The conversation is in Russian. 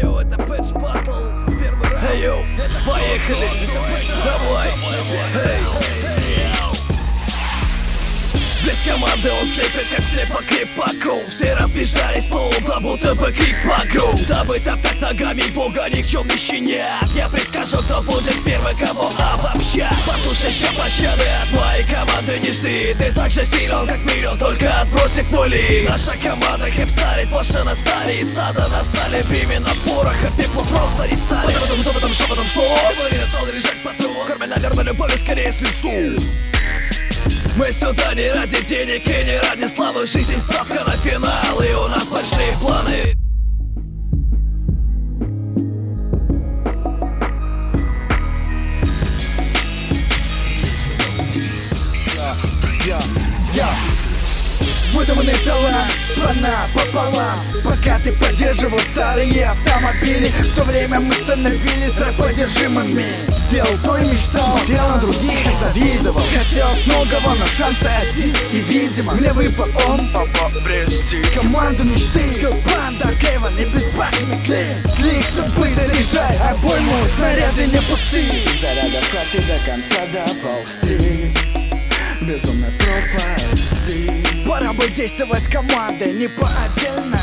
Йоу, это Пэтч Баттл. Первый раунд. Йоу, поехали. Давай. Без команды он слепит, как слепо крипаку. Все разбежались по углам, будто бы крипаку. Дабы топтать ногами бога никчемный щенят. Я предскажу, кто будет первый, кого обобщать. Послушай, все пощады от моей команды не жди. Ты так же силен, как миллион, только отбросит нули. Наша команда хипстарит, больше на стали. И стадо на стали, бими на порох, а тепло просто не стали. Потом что? Говори, стал лежать патрон. Кормя, наверное, любовью скорее с лицу. Мы сюда не ради денег и не ради славы. Жизнь ставка на финал, и у нас большие планы. Выдуманный талант, страна пополам. Пока ты поддерживал старые автомобили, в то время мы становились рэп-одержимыми. Делал то и мечтал, делал других и завидовал. Хотелось многого, но шансы один. И видимо, мне выпал он обрести команду мечты. Скилл-банда, Кевин и безбашенный клин. Клик судьбы заряжай, обойму, снаряды не пустые. Зарядов хватит до конца доползти. Безумно пропасти. Пора бы действовать командой, не по отдельно.